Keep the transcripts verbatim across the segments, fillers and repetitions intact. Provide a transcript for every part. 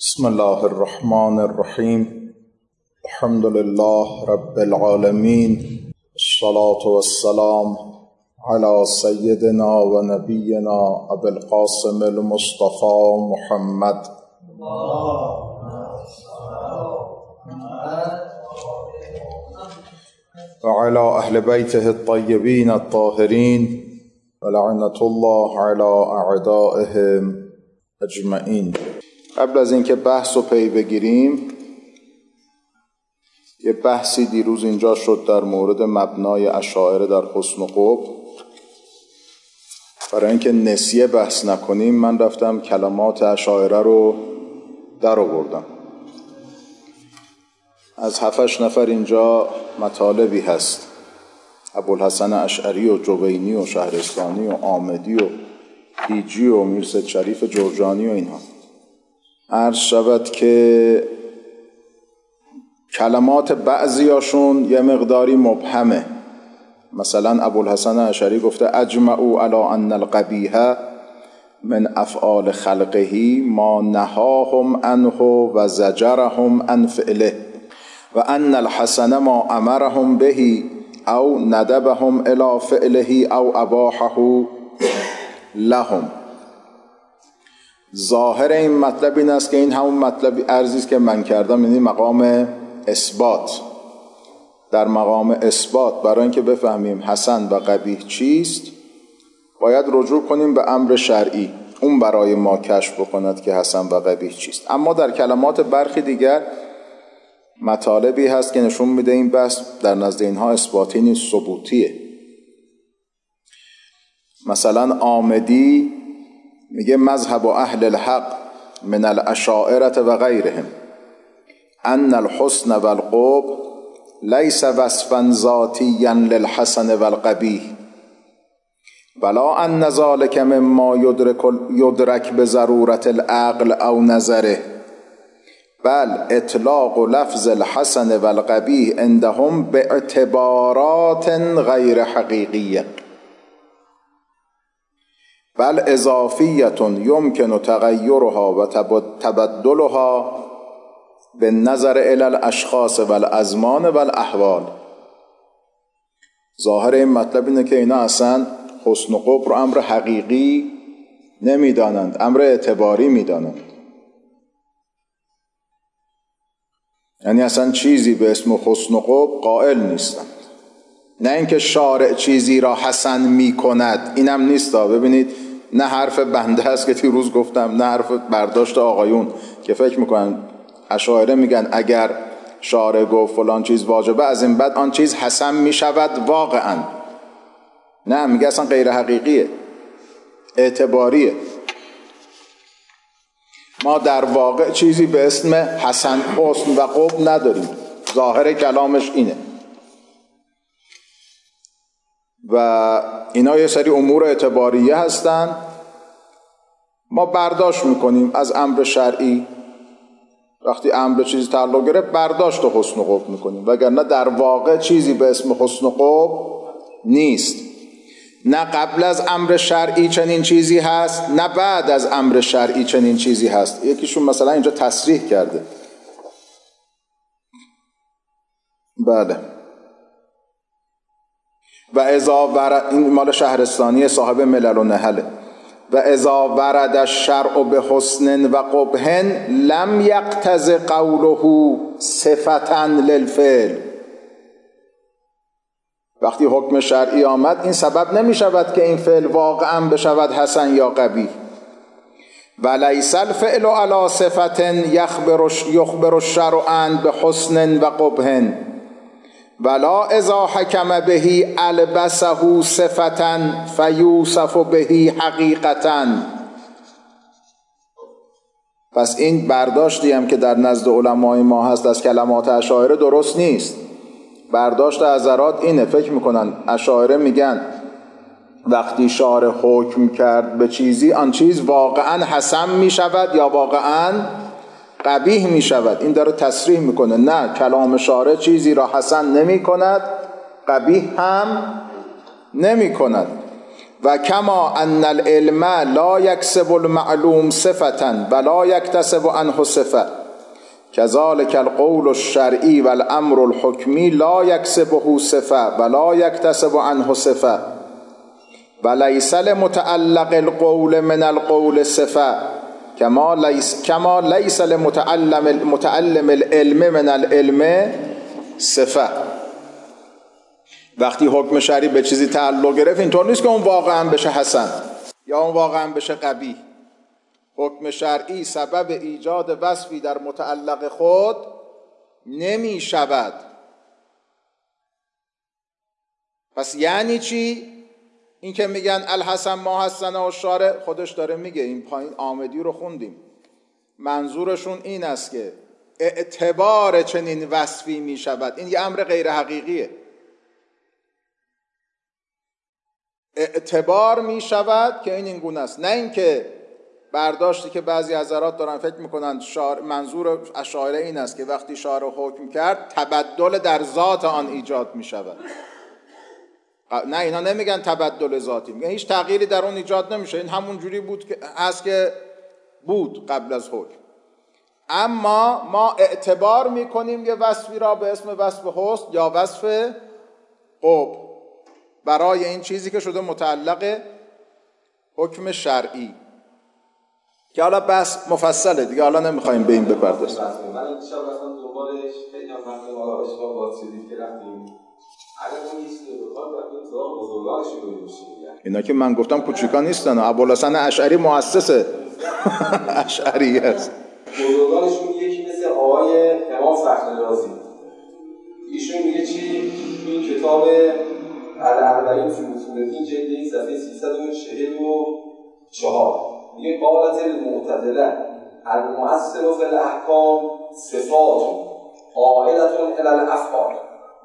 بسم الله الرحمن الرحیم. الحمد لله رب العالمین، الصلاة والسلام على سیدنا و نبینا ابی القاسم المصطفى محمد و على اهل بیته الطیبین الطاهرین و لعنة الله على اعدائهم اجمعین. قبل از اینکه بحث رو پی بگیریم، یه بحثی دیروز اینجا شد در مورد مبنای اشاعره در حسن و قبح. برای اینکه نسیه بحث نکنیم من رفتم کلمات اشاعره رو در آوردم. از هفتش نفر اینجا مطالبی هست، ابوالحسن اشعری و جوینی و شهرستانی و آمدی و هیجی و میرسید شریف جرجانی و اینها. عرض شود که کلمات بعضیاشون یه مقداری مبهمه. مثلا ابوالحسن اشعری گفته اجمعوا علی ان القبیح من افعال خلقه ما نهاهم عنه و زجرهم عن فعله و ان الحسن ما امرهم به او ندبهم الی فعله او اباحه لهم. ظاهر این مطلب این است که این همون مطلبی ارزی است که من کردم، یعنی مقام اثبات. در مقام اثبات برای اینکه بفهمیم حسن و قبیح چیست باید رجوع کنیم به امر شرعی، اون برای ما کشف بکند که حسن و قبیح چیست. اما در کلمات برخی دیگر مطالبی هست که نشون میده این بحث در نزد اینها اثباتی نیست، ثبوتیه. مثلا آمدی میگه مذهب اهل الحق من الاشاعره و غیرهم ان الحسن والقبح لیس وصفا ذاتیا للحسن والقبیح ولا ان ذلك مما يدرك يدرك بضرورة العقل او نظره بل اطلاق لفظ الحسن والقبیح عندهم باعتبارات غیر حقیقیه بل اضافیت یمکن تغیرها و تبدلها به نظر الی الاشخاص و الازمان و الاحوال. ظاهر این مطلب اینه که اینا اصلا حسن و قبح رو امر حقیقی نمیدانند، امر اعتباری میدانند. یعنی اصلا چیزی به اسم حسن و قبح قائل نیستند. نه اینکه شارع چیزی را حسن می کند، اینم نیست. ببینید نه حرف بنده است که دیروز گفتم، نه حرف برداشت آقایون که فکر میکنن اشاعره میگن اگر شارع گفت فلان چیز واجبه از این بعد آن چیز حسن میشود واقعا. نه، میگه اصلا غیر حقیقیه، اعتباریه. ما در واقع چیزی به اسم حسن حسن و قبح نداریم. ظاهر کلامش اینه. و اینا یه سری امور اعتباریه هستن، ما برداشت میکنیم از امر شرعی. وقتی امر چیزی تعلق گرفت برداشت و حسن و قبح میکنیم، وگرنه در واقع چیزی به اسم حسن و قبح نیست. نه قبل از امر شرعی چنین چیزی هست، نه بعد از امر شرعی چنین چیزی هست. یکیشون مثلا اینجا تصریح کرده. بله. و اذا ورد، این مال شهرستانی صاحب ملل و نحله، و اذا ورد الشرع بحسن و قبح لم یقتض قوله صفتا للفعل. وقتی حکم شرعی آمد این سبب نمی شود که این فعل واقعا بشود حسن یا قبیح. و لیس الفعل علی صفت یخبر الشرع عن بحسن و قبح ولا اذا حکم بهی البسه صفتا فیوصف بهی حقیقتا. پس این برداشتی هم که در نزد علمای ما هست از کلمات اشاعره درست نیست. برداشت حضرات اینه، فکر میکنن اشاعره میگن وقتی شارع حکم کرد به چیزی آن چیز واقعا حسن میشود یا واقعا قبیح می شود. این داره تصریح میکنه نه، کلام شارع چیزی را حسن نمی کند، قبیح هم نمی کند. و کما ان العلم لا یکسب المعلوم صفة ولا یکتسب عنه صفة کذالک القول الشرعی والامر الحکمی لا یکسبه صفة ولا یکتسب عنه صفة ولیس لمتعلق القول من القول صفة کما لیس کما لیس لمتعلم متعلم العلم من العلم صفة. وقتی حکم شرعی به چیزی تعلق گرفت اینطور نیست که اون واقعا بشه حسن یا اون واقعا بشه قبیح. حکم شرعی سبب ایجاد وصفی در متعلق خود نمی شود. پس یعنی چی؟ این که میگن الحسن ما حسن و شارع، خودش داره میگه، این پایین آمدی رو خوندیم، منظورشون این است که اعتبار چنین وصفی میشود. این یه امر غیر حقیقیه. اعتبار میشود که این این گونه است، نه اینکه برداشتی که بعضی حضرات دارن فکر میکنن شار... منظور اشاعره این است که وقتی شارع حکم کرد تبدل در ذات آن ایجاد میشود. نه، اینا نمیگن تبدل ذاتی، میگن هیچ تغییری در اون ایجاد نمیشه، این همون جوری بود که هست که بود قبل از حکم. اما ما اعتبار میکنیم یه وصفی را به اسم وصف حسن یا وصف قبح برای این چیزی که شده متعلق حکم شرعی، که حالا بس مفصله دیگه، حالا نمیخوایم به این بپردازیم. من این شب رفتم دنبالش، خیلی هم وقت ما را اشتباه باز شدید که رفتیم اگر اون هیچ نبودان باید این زار بزرگانشون رو میشیم. اینا که من گفتم کوچیکا نیستن، ابوالحسن اشعری مؤسس اشعری است. بزرگانشون یکی مثل آقای امام فخر رازی، ایشون میگه چی؟ این کتاب الاربعین فی اصول الدین جلد یک صفحه سیصد و چهل و چهار میگه قالت المعتزله المؤثر فی الاحکام صفات قائلة الی الافعال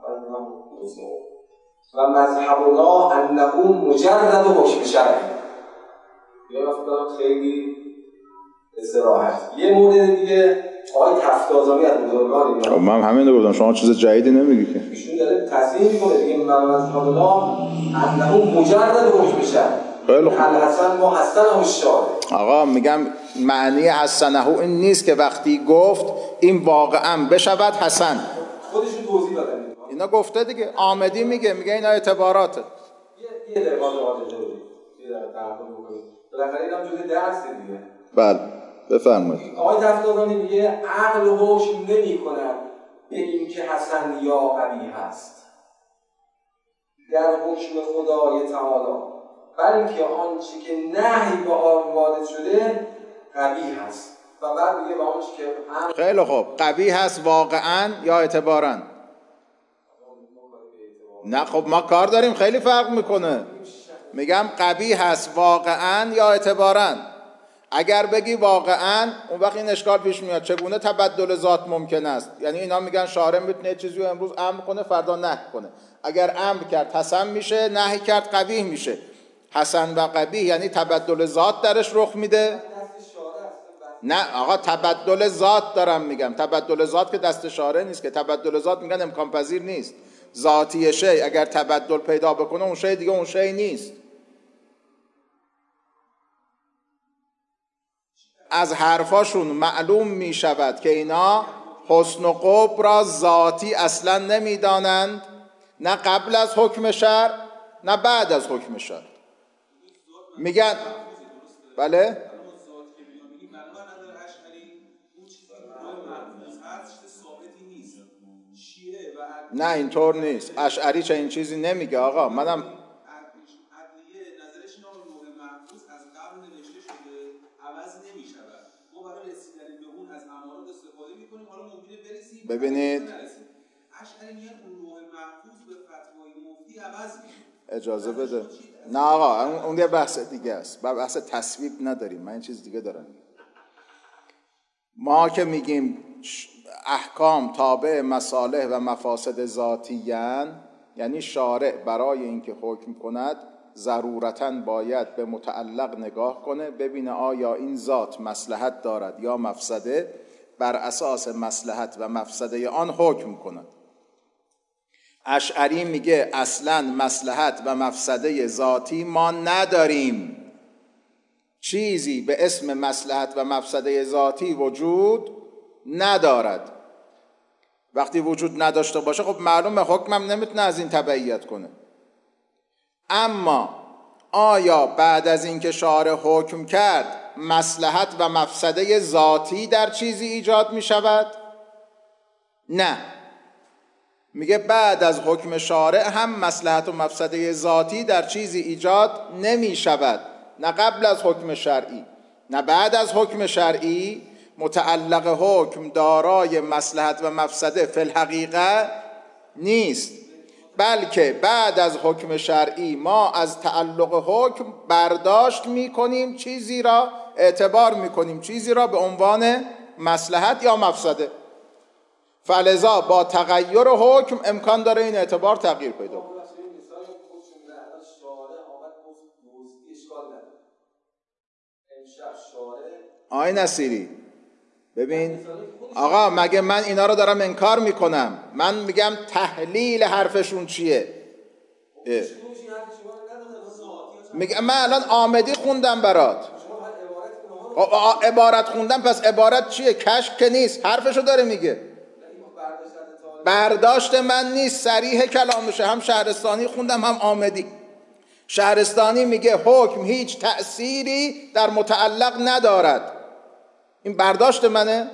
و مذهبنا انه مجرد حکم شرعی. یه وقت خیلی استراحت. یه مورد دیگه آقای تفتازانی از بزرگان اینا، من همین رو گفتم، شما چیز جدیدی نمیگی که. ایشون داره تصحیح میکنه دیگه، من مذهبنا انه مجرد حکم شرعی. خیلی خوب. الحسن ما حسنه الشارع. آقا میگم معنی حسنه این نیست که وقتی گفت این واقعا بشود حسن. خودشون توضیح دادن. اینا گفته دیگه، آمدی میگه میگه اینا اعتباراته. یه یه دقیقه واضح بودید. یه دقیقه تعامل بکنید. بالاخره اینم جزء درس دیگه. بله بفرمایید. آقای تفتازانی میگه عقل حکم نمی‌کند به اینکه حسن یا قبیح است در حکم خدای تعالی، بلکه آنچه که نهی به آن وارد شده قبیح است. و بعد میگه به آنچه که امر. خیلی خوب، قبیح است واقعا یا اعتباراً؟ نه خب ما کار داریم، خیلی فرق میکنه. میگم قبیح است واقعا یا اعتباراً. اگر بگی واقعا، اون وقت این اشکال پیش میاد چگونه تبدل ذات ممکن است. یعنی اینا میگن شارع میتونه چیزی رو امروز امر کنه فردا نهی کنه، اگر امر کرد حسن میشه، نهی کرد قبیح میشه. حسن و قبیح یعنی تبدل ذات درش رخ میده. نه آقا، تبدل ذات دارم میگم، تبدل ذات که دست شارع نیست که. تبدل ذات میگن امکان پذیر نیست. ذاتی شی اگر تبدل پیدا بکنه اون شی دیگه اون شی نیست. از حرفاشون معلوم می شود که اینا حسن و قبح را ذاتی اصلا نمی دانند، نه قبل از حکم شرع نه بعد از حکم شرع. میگن بله؟ نه اینطور نیست، اشعری چه این چیزی نمیگه آقا. منم ببینید اجازه بده. نه آقا اون یه بحث دیگه است، بحث تصویب نداریم. من این چیز دیگه دارم. ما که میگیم احکام تابع مصالح و مفاسد ذاتیان، یعنی شارع برای اینکه حکم کند ضرورتاً باید به متعلق نگاه کنه، ببینه آیا این ذات مصلحت دارد یا مفسده، بر اساس مصلحت و مفسده آن حکم کند. اشعری میگه اصلا مصلحت و مفسده ذاتی ما نداریم، چیزی به اسم مصلحت و مفسده ذاتی وجود ندارد. وقتی وجود نداشته باشه خب معلومه حکمم نمیتونه از این تبعیت کنه. اما آیا بعد از اینکه شارع حکم کرد مصلحت و مفسده ذاتی در چیزی ایجاد می شود؟ نه، میگه بعد از حکم شارع هم مصلحت و مفسده ذاتی در چیزی ایجاد نمی شود، نه قبل از حکم شرعی نه بعد از حکم شرعی. متعلق حکم دارای مصلحت و مفسده فی الحقیقه نیست، بلکه بعد از حکم شرعی ما از تعلق حکم برداشت می کنیم چیزی را، اعتبار می کنیم چیزی را به عنوان مصلحت یا مفسده. فلذا با تغییر حکم امکان داره این اعتبار تغییر پیدا کنه. آقای نصیری ببین آقا، مگه من اینا رو دارم انکار میکنم؟ من میگم تحلیل حرفشون چیه. میگم من الان آمدی خوندم برات، عبارت خوندم، پس عبارت چیه؟ کشف که نیست، حرفشو داره میگه. برداشت من نیست، صریح کلامشه. هم شهرستانی خوندم هم آمدی. شهرستانی میگه حکم هیچ تأثیری در متعلق ندارد. این برداشت منه؟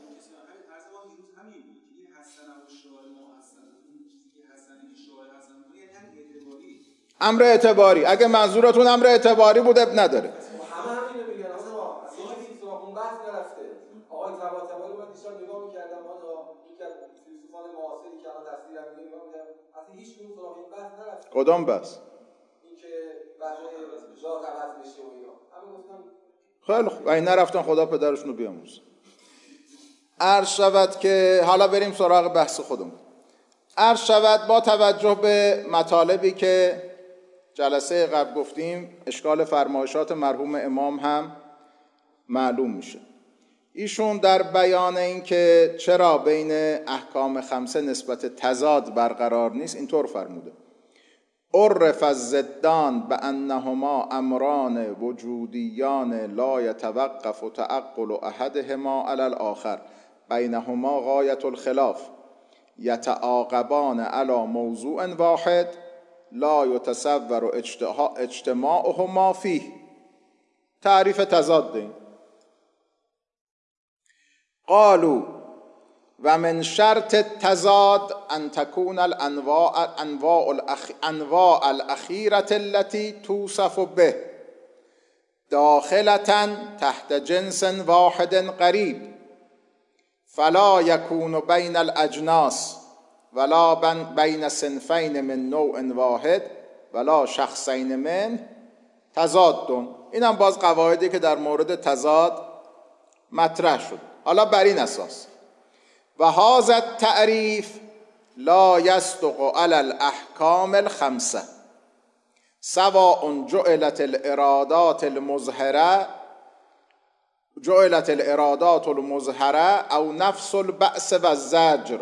امر اعتباری. اگه منظورتون امر اعتباری بود اب نداره. همه همینو میگن. اصلا اصلا اون بحث نرفته. آقای طباطبایی من دیشب نگاه می‌کردم، ما یکی از فیلسوفان معاصری که الان تصویر هم می‌بینیم میگم اصلا هیچ کدوم سراغ این بحث نرفته. کدام بحث؟ این که بحث جا عوض بشه و اینا. همین گفتم خیلی خوب، این نرفتن خدا پدرشون رو بیامرزه. عرض شود که حالا بریم سراغ بحث خودمون. عرض شود با توجه به مطالبی که جلسه قبل گفتیم، اشکال فرمایشات مرحوم امام هم معلوم میشه. ایشون در بیان این که چرا بین احکام خمسه نسبت تضاد برقرار نیست اینطور فرموده: عرف الضدان بانهما امران وجودیان لا یتوقف تعقل احدهما علی الاخر بینهما غایة الخلاف یتعاقبان علی موضوع واحد لا یتصور اجتماعهما فیه. تعریف تضاد این: قالوا و من شرط التضاد ان تكون الانواع انواع الاخ انواع الاخيره التي توصف به داخله تحت جنس واحد قریب فلا يكون بين الاجناس ولا بین صنفین من نوع واحد ولا شخصین من تضاد. این هم باز قواعدی که در مورد تضاد مطرح شد. حالا بر این اساس و هذا التعریف لا يصدق على الاحکام الخمسه سواء جعلت الارادات المظهره جعلت الارادات المظهره او نفس البأس والزجر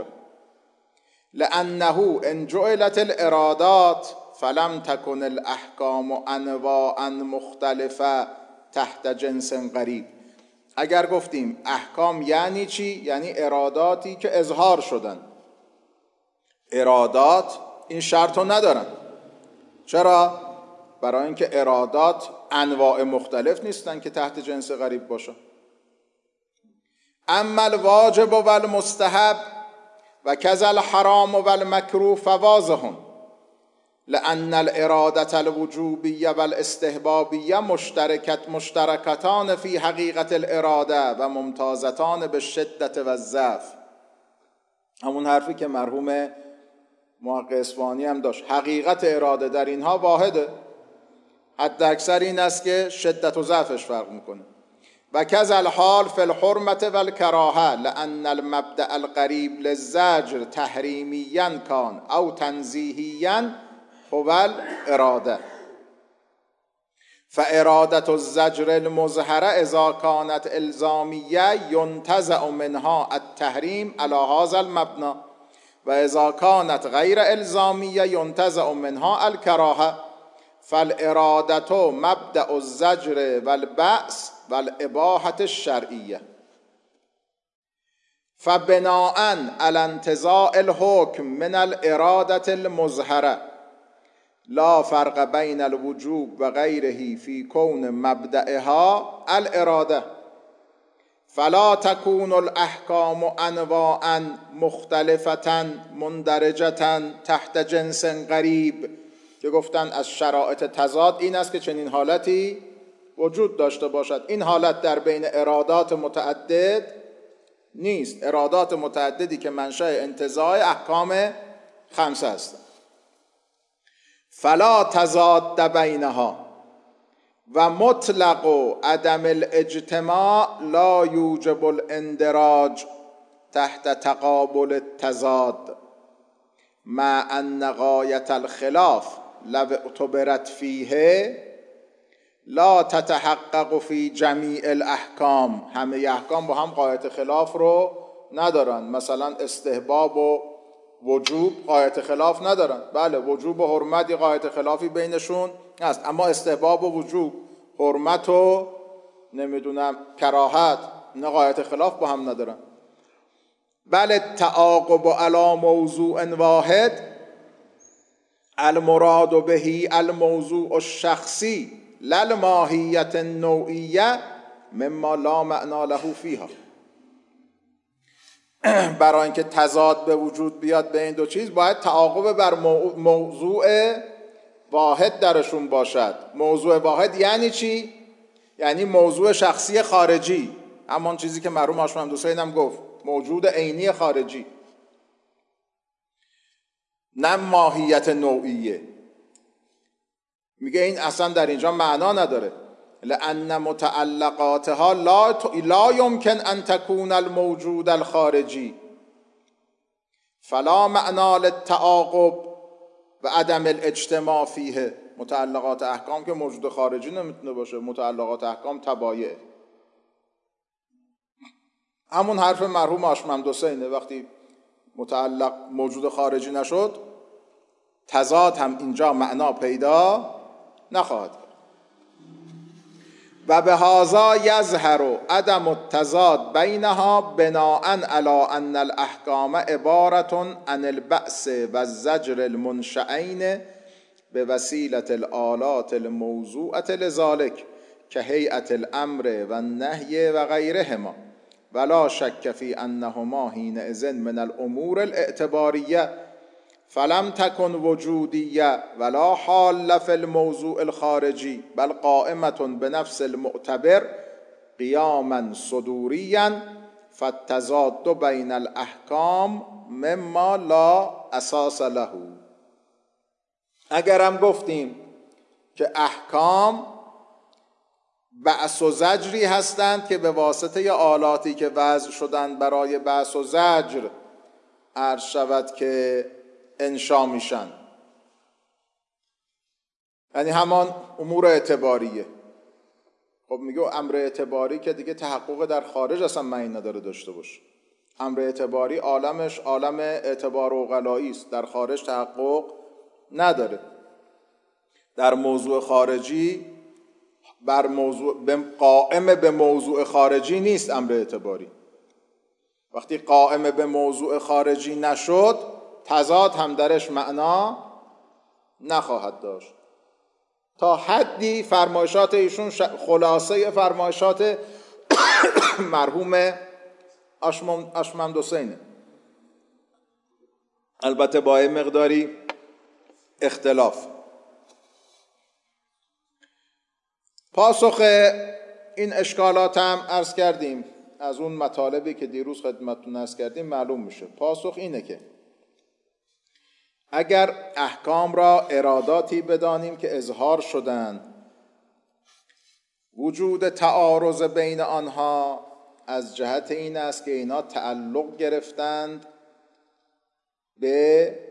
لأنه ان جعلت الارادات فلم تكن الاحکام انواعا مختلفه تحت جنس قریب. اگر گفتیم احکام یعنی چی؟ یعنی اراداتی که اظهار شدن. ارادات این شرط رو ندارن. چرا؟ برای اینکه ارادات انواع مختلف نیستن که تحت جنس قریب باشه. اما الواجب و المستحب و کذا الحرام و المکروه فواضح لأن الإرادة الوجوبية والاستحبابية مشتركت مشتركتان في حقيقة الإرادة و ممتازتان بالشدة والضعف. همون حرفی که مرحوم محقق اصفهانی هم داشت. حقیقت اراده در اینها واحده، حد اکثر این است که شدت و ضعفش فرق میکنه. و کذا الحال فی الحرمة والکراهه لأن المبدأ القریب للزجر تحریمیا کان او تنزیهیا هو الاراده فاراده الزجر المظهره اذا كانت الزامیه ينتزع منها التحریم على هذا المبنى و اذا کانت غیر الزامیه ینتزع منها الکراهه فالارادت مبدأ الزجر والبأس والاباحة الشرعیه فبناء على انتزاع الحكم من الارادة المظهره لا فرق بین الوجوب و غیره فی کون مبدأها الاراده فلا تكون الاحکام انواعا مختلفة مندرجة تحت جنس غریب، که گفتن از شرایط تضاد این است که چنین حالتی وجود داشته باشد. این حالت در بین ارادات متعدد نیست، ارادات متعددی که منشأ انتزاع احکام خمسه است. فلا تضاد بینها و مطلق عدم الاجتماع لا یوجب الاندراج تحت تقابل التضاد مع ان غایة الخلاف لو اعتبرت فیه لا تتحقق فی جمیع الاحکام. همه احکام با هم غایت خلاف رو ندارن. مثلا استحباب و وجوب غایت خلاف ندارن. بله وجوب و حرمت غایت خلافی بینشون هست، اما استحباب و وجوب، حرمت و نمیدونم کراهت، نه غایت خلاف با هم ندارن. بله تعاقب علی موضوع واحد المراد بهی الموضوع الشخصی لا الماهیت النوعیه مما لا معنا له فیها. برای اینکه تضاد به وجود بیاد به این دو چیز باید تعاقب بر موضوع واحد درشون باشد. موضوع واحد یعنی چی؟ یعنی موضوع شخصی خارجی، همون چیزی که مرحوم هاشم همدوسین هم گفت، موجود عینی خارجی، نه ماهیت نوعیه. میگه این اصلا در اینجا معنا نداره. لأن متعلقاتها لا, لا يمكن ان تكون الموجود الخارجی فلا معنا للتعاقب و عدم الاجتماع فیه. متعلقات احکام که موجود خارجی نمیتونه باشه، متعلقات احکام تبایع. همون حرف مرحوم هاشم همدوسینه، وقتی متعلق موجود خارجی نشد تضاد هم اینجا معنا پیدا نخواهد کرد. و به هذا یظهر عدم التضاد بینها بناء علی ان الاحکام عبارة عن البأس و الزجر المنشئین به وسیلة الآلات الموضوعة لذلك که هیئت الامر و النهی و غیرهما ولا شک فی انهما حینئذ من الامور الاعتباریه فلم تکن وجودیه ولا حال فی الموضوع الخارجی بل قائمة بنفس المعتبر قیاما صدوریا فالتضاد بین الاحکام مما لا اساس له. اگرم گفتیم که احکام بأس و زجری هستند که به واسطه آلاتی که وضع شدند برای بأس و زجر عرض شود که انشا میشن، یعنی همان امور اعتباریه. خب میگه امر اعتباری که دیگه تحقق در خارج اصلا معنی نداره داشته باشه. امر اعتباری عالمش عالم اعتبار و غلایی است، در خارج تحقق نداره. در موضوع خارجی بر موضوع قائم به موضوع خارجی نیست امر اعتباری. وقتی قائم به موضوع خارجی نشد تضاد هم درش معنا نخواهد داشت. تا حدی فرمایشات ایشون خلاصه فرمایشات مرحوم هاشم همدوسینه، البته با مقداری اختلاف. پاسخ این اشکالات هم عرض کردیم، از اون مطالبی که دیروز خدمتتون عرض کردیم معلوم میشه. پاسخ اینه که اگر احکام را اراداتی بدانیم که اظهار شدند، وجود تعارض بین آنها از جهت این است که اینا تعلق گرفتند به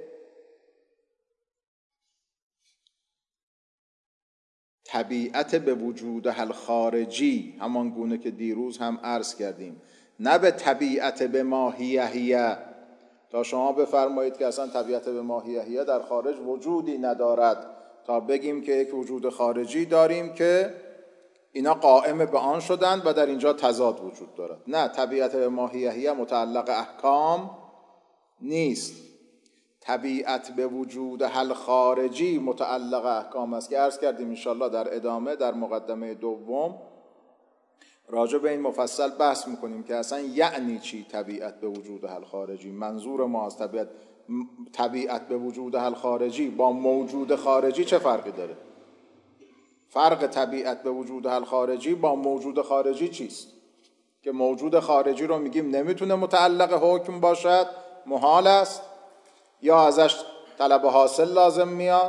طبیعت به وجود حل خارجی، همان گونه که دیروز هم عرض کردیم، نه به طبیعت به ماهیهیه. تا شما بفرمایید که اصلا طبیعت به ماهیهیه در خارج وجودی ندارد، تا بگیم که یک وجود خارجی داریم که اینا قائم به آن شدند و در اینجا تضاد وجود دارد. نه، طبیعت به ماهیهیه متعلق احکام نیست. طبیعت به وجود حل خارجی متعلق احکام است که عرض کردیم انشاءالله در ادامه در مقدمه دوم راجع به این مفصل بحث میکنیم که اصلا یعنی چی طبیعت به وجود حل خارجی. منظور ما از طبیعت طبیعت به وجود حل خارجی با موجود خارجی چه فرقی داره؟ فرق طبیعت به وجود حل خارجی با موجود خارجی چیست؟ که موجود خارجی رو میگیم نمیتونه متعلق حکم باشد، محال است، یا ازش طلب حاصل لازم میاد،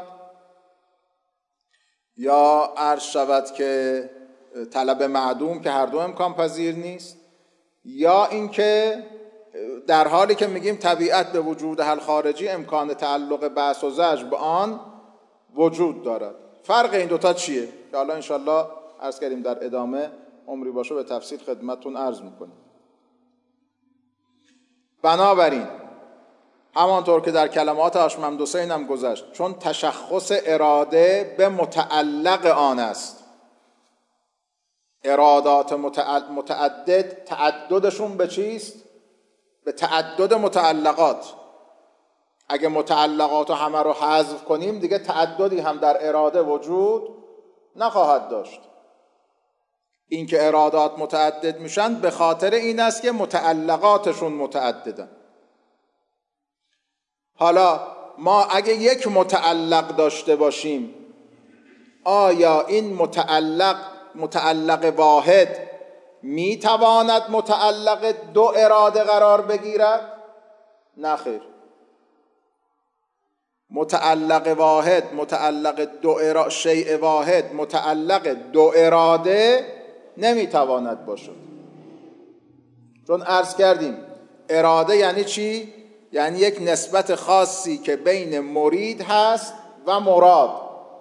یا عرض شود که طلب معدوم که هر دو امکان پذیر نیست، یا اینکه در حالی که میگیم طبیعت به وجود حل خارجی امکان تعلق بحث و زجر به آن وجود دارد. فرق این دوتا چیه؟ که حالا انشالله عرض کردیم در ادامه عمری باشه به تفصیل خدمتتون عرض میکنیم. بنابراین همانطور که در کلمات هاشم حسین هم گذشت، چون تشخص اراده به متعلق آن است، ارادات متعدد تعددشون به چیست؟ به تعدد متعلقات. اگه متعلقات رو همه رو حذف کنیم دیگه تعددی هم در اراده وجود نخواهد داشت. این که ارادات متعدد میشن به خاطر این است که متعلقاتشون متعددن. حالا ما اگه یک متعلق داشته باشیم، آیا این متعلق متعلق واحد میتواند متعلق دو اراده قرار بگیرد؟ نه خیر. متعلق واحد متعلق دو اراده شیء واحد متعلق دو اراده نمیتواند باشد. چون عرض کردیم اراده یعنی چی؟ یعنی یک نسبت خاصی که بین مرید هست و مراد.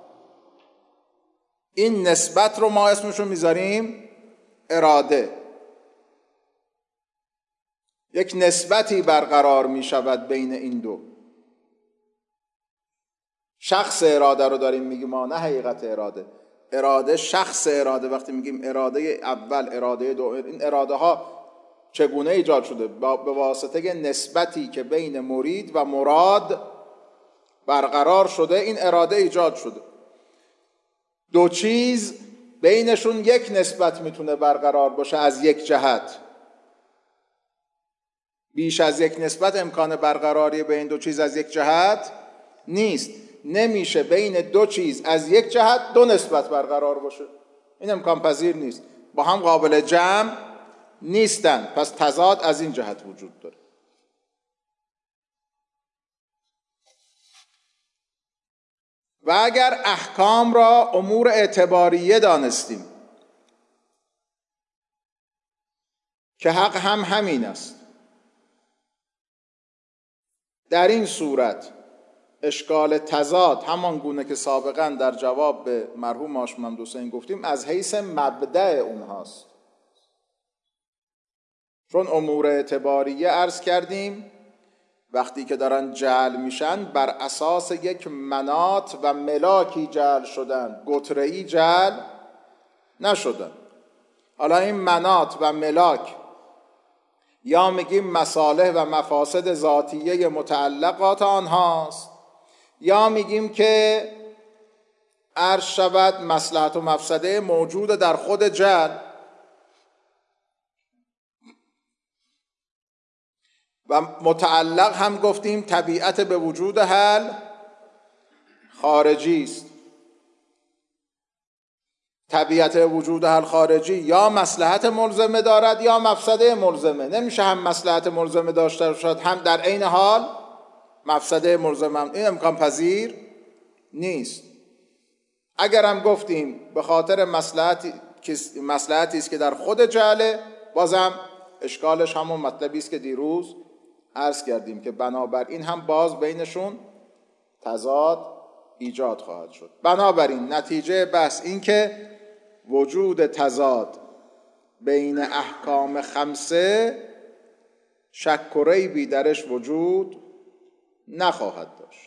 این نسبت رو ما اسمشو میذاریم اراده. یک نسبتی برقرار میشود بین این دو. شخص اراده رو داریم میگیم ما، نه حقیقت اراده. اراده شخص اراده. وقتی میگیم اراده اول، اراده دو، این اراده ها چگونه ایجاد شده؟ به واسطه نسبتی که بین مرید و مراد برقرار شده، این اراده ایجاد شده. دو چیز بینشون یک نسبت میتونه برقرار باشه از یک جهت. بیش از یک نسبت امکان برقراری بین دو چیز از یک جهت نیست. نمیشه بین دو چیز از یک جهت دو نسبت برقرار باشه. این امکان پذیر نیست. با هم قابل جمع نیستن. پس تضاد از این جهت وجود داره. و اگر احکام را امور اعتباریه دانستیم که حق هم همین است، در این صورت اشکال تضاد همان گونه که سابقا در جواب به مرحوم هاشم حمد حسین گفتیم از حیث مبدأ اونهاست. چون امور اعتباریه عرض کردیم وقتی که دارن جعل میشن بر اساس یک مناط و ملاکی جعل شدن، گتره‌ای جعل نشدن. حالا این مناط و ملاک یا میگیم مصالح و مفاسد ذاتیه متعلقات آنهاست، یا میگیم که عرض شود مصلحت و مفسده موجود در خود جعل. و متعلق هم گفتیم طبیعت به وجود حل خارجی است. طبیعت وجود حل خارجی یا مصلحت ملزمه دارد یا مفسده ملزمه. نمیشه هم مصلحت ملزمه داشته باشد هم در عین حال مفسده ملزمه. این امکان پذیر نیست. اگر هم گفتیم به خاطر مصلحتی مصلحتی است که در خود جعله، بازم اشکالش همون مطلبی است که دیروز عرض کردیم که بنابراین هم باز بینشون تضاد ایجاد خواهد شد. بنابراین نتیجه بحث این که وجود تضاد بین احکام خمسه شک و ریبی درش وجود نخواهد داشت.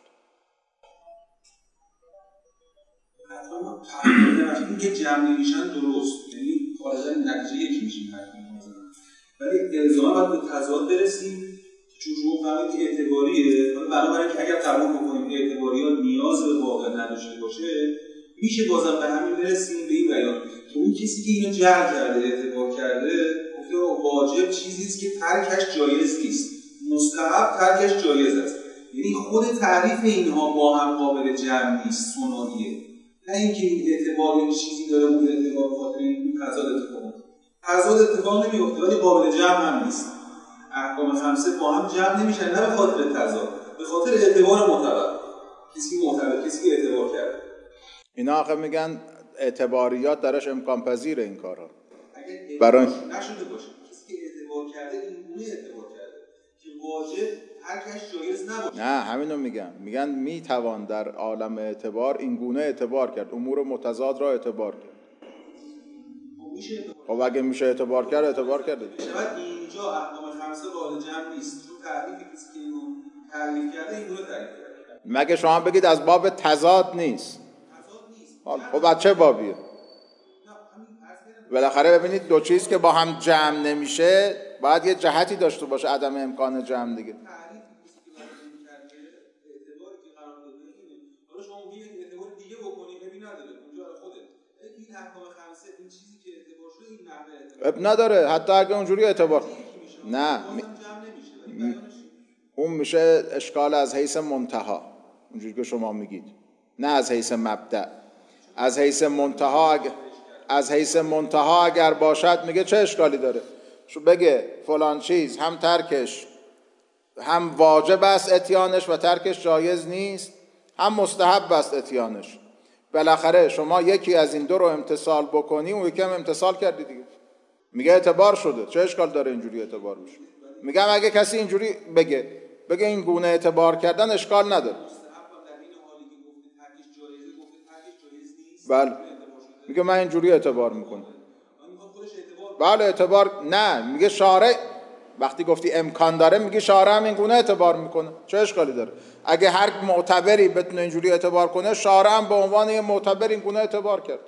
این که جمع نمیشن درست، یعنی خارجا نتیجه یکی میشیم ولی الزاما باید به تضاد برسیم چون شما فهمید که اعتباریه. بنابراین که اگر قبول بکنیم اعتباریات نیاز به واقع نداشته باشه، میشه بازم به همین برسیم به این بیان که اون کسی که اینو جعل کرده، اعتبار کرده، گفته واجب چیزی است که ترکش جایز نیست، مستحب ترکش جایز است. یعنی خود تعریف اینها با هم قابل جمع نیست، ثنائیه. نه اینکه این اعتبار این چیزی داره اون اعتبار بخاطر این تضاد اتفاق میفته. تضاد اتفاق نمیفته ولی قابل جمع هم نیست. احکام خمسه با هم جمع نمیشن، نه به خاطر تضاد، به خاطر اعتبار معتبر. کسی معتبر، کسی که اعتبار کرده. اینا آخه میگن اعتباریات درش امکان پذیره این کارها. اگه برای نشده باشه کسی که اعتبار کرده این گونه اعتبار کرده که واجب ترکش جایز نباشه. نه همینو میگن. میگن میتوان در عالم اعتبار این گونه اعتبار کرد، امور متضاد را اعتبار کرد. خب اگه میشه اعتبار کرد اعتبار کرده. شاید اینجا احکام خمسه قابل جمع نیست چون تعریف کسی که اینو تعریف کرده این گونه تعریف کرده. مگه شما بگید از باب تضاد نیست؟ تضاد نیست. خب از چه بابیه؟ بالاخره ببینید دو چیز که با هم جمع نمیشه باید یه جهتی داشته باشه، عدم امکان جمع دیگه. اب نداره حتی اگه اونجوری اعتبار نه می... اون میشه اشکال از حیث منتها، اونجوری که شما میگید، نه از حیث مبدأ. از حیث منتها اگر از حیث منتها اگر باشد میگه چه اشکالی داره؟ شو بگه فلان چیز هم ترکش هم واجب است اتیانش و ترکش جایز نیست، هم مستحب است اتیانش. بالاخره شما یکی از این دو رو امتثال بکنی اون یکی هم امتثال کردی دیگه. میگه اعتبار شده، چه اشکال داره اینجوری اعتبار بشه؟ میگم اگه کسی اینجوری بگه بگه این گونه اعتبار کردن اشکال نداره. بله میگه من اینجوری اعتبار میکنم. بله اعتبار نه، میگه شارع وقتی گفتی امکان داره میگه شارع هم این گونه اعتبار میکنه، چه اشکالی داره؟ اگه هر معتبری بتونه اینجوری اعتبار کنه شارع هم به عنوان یه معتبر این گونه اعتبار کرد.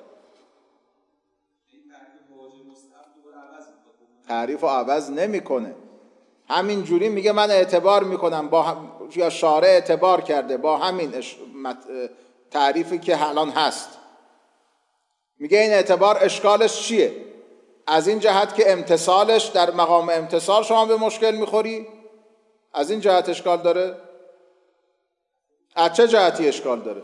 تعریف و عوض نمیکنه، همین جوری میگه من اعتبار میکنم با هم... یا شارع اعتبار کرده با همین اش... مت... تعریفی که الان هست. میگه این اعتبار اشکالش چیه؟ از این جهت که امتثالش در مقام امتثال شما به مشکل میخوری، از این جهت اشکال داره. از چه جهتی اشکال داره؟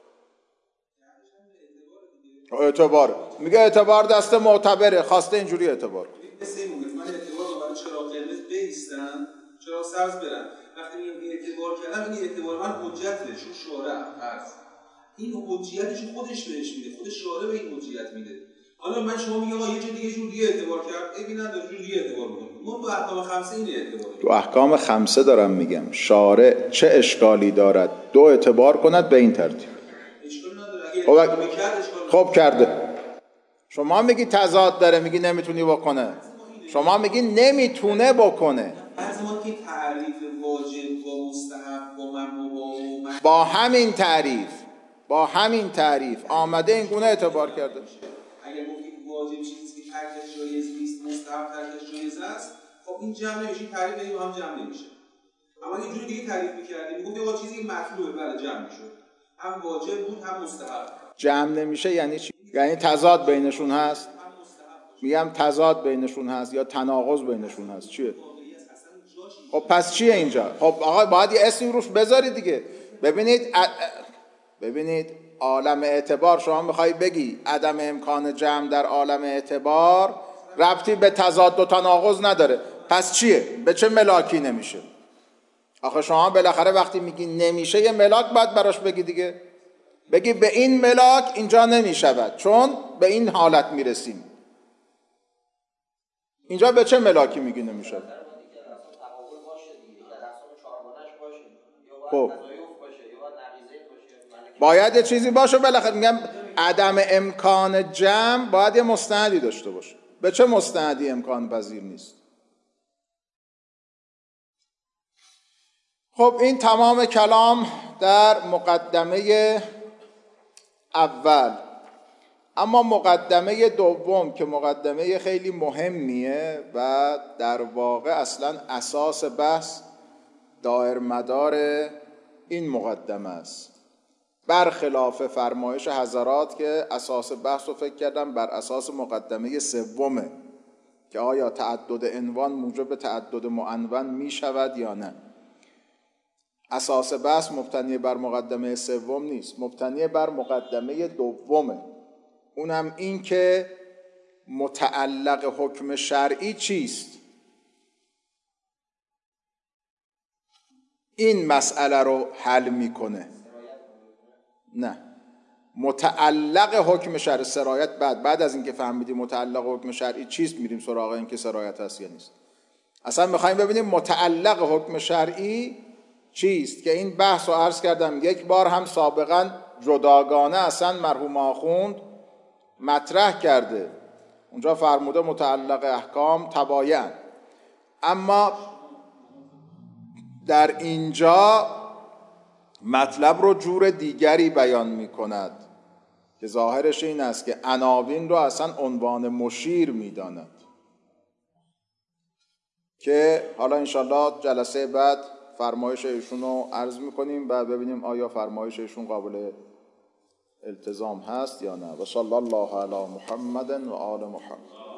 اعتبار میگه اعتبار دست معتبره، خواسته اینجوری اعتبار. من اعتبار رو برای چرا قرمز بیستن چرا سبز برن، وقتی این اعتبار کردم این اعتبار من حجته چون شارع هست، این حجیتش خودش بهش میده، خود شارع به این حجیت میده. حالا من شما میگم آقا یه جور دیگه جور دیگه اعتبار کرد، ای نداره جور دیگه اعتبار میکنه. ما تو احکام خمسه این اعتبار تو احکام خمسه دارم میگم شارع چه اشکالی دارد دو اعتبار کند به این ترتیب. اشکال نداره. خب, خب کرده. شما میگی تضاد داره، میگی نمیتونی بکنه. شما میگی نمیتونه بکنه. از ما که تعریف واجب با مستحب با ممنوع با با همین تعریف با همین تعریف آمده این گونه اعتبار کرده. اگر گفتید واجب چیزی که ترکش جایز نیست، مستحب ترکش جایز است، خب این جمع نمیشه، تعریف این هم جمع نمیشه. اما یه جوری دیگه تعریف می‌کردیم، میگفتیم آقا چیزی مطلوبه برای جمع میشد، هم واجب بود هم مستحب. جمع نمیشه یعنی چی؟ یعنی تضاد بینشون هست. میگم تضاد بینشون هست یا تناقض بینشون هست. چیه؟ خب پس چیه اینجا؟ خب آقا باید یه اسمی روش بذاری دیگه. ببینید ا... ببینید عالم اعتبار شما میخوای بگی عدم امکان جمع در عالم اعتبار ربطی به تضاد و تناقض نداره. پس چیه؟ به چه ملاکی نمیشه؟ آخه شما بالاخره وقتی میگی نمیشه یه ملاک باید براش بگی دیگه. بگی به این ملاک اینجا نمیشود چون به این حالت میرسیم. اینجا به چه ملاکی میگی نمیشود؟ خب باید یه چیزی باشه بالاخره. میگم عدم امکان جمع باید یه مستندی داشته باشه. به چه مستندی امکان پذیر نیست؟ خب این تمام کلام در مقدمه اول. اما مقدمه دوم که مقدمه خیلی مهمیه و در واقع اصلا اساس بحث دایر مدار این مقدمه است، برخلاف فرمایش حضرات که اساس بحث رو فکر کردم بر اساس مقدمه سومه که آیا تعدد عنوان موجب تعدد معنون می شود یا نه. اساس بحث مبتنی بر مقدمه سوم نیست، مبتنی بر مقدمه دومه. اونم این که متعلق حکم شرعی چیست. این مسئله رو حل میکنه. نه، متعلق حکم شرعی سرایت بعد بعد از اینکه فهمیدیم متعلق حکم شرعی چیست میریم سراغ این که سرایت هست یا نیست. اصلا میخوایم ببینیم متعلق حکم شرعی چیست که این بحث رو عرض کردم یک بار هم سابقا جداگانه اصلا مرحوم آخوند مطرح کرده. اونجا فرموده متعلق احکام تباین، اما در اینجا مطلب رو جور دیگری بیان می کند که ظاهرش این است که عناوین رو اصلا عنوان مشیر می داند که حالا انشالله جلسه بعد فرمایش ایشون رو عرض می کنیم و ببینیم آیا فرمایش ایشون قابل التزام هست یا نه. و صلی الله علی محمد و آل محمد.